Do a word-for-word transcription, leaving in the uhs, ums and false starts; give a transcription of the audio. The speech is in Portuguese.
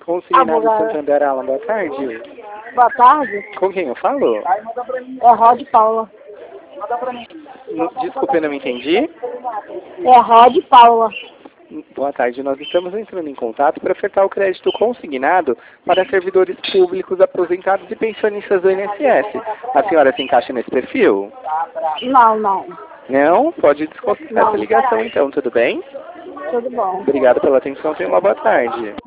Consignado Abogado. Santander Alan, boa tarde. Boa tarde. Com quem eu falo? É Rod Paula. No, desculpa, eu não me entendi. É Rod Paula. Boa tarde, nós estamos entrando em contato para ofertar o crédito consignado para servidores públicos aposentados e pensionistas do I N S S. A senhora se encaixa nesse perfil? Não, não. Não? Pode desconsiderar essa ligação então, tudo bem? Tudo bom. Obrigado pela atenção, tenha uma boa tarde.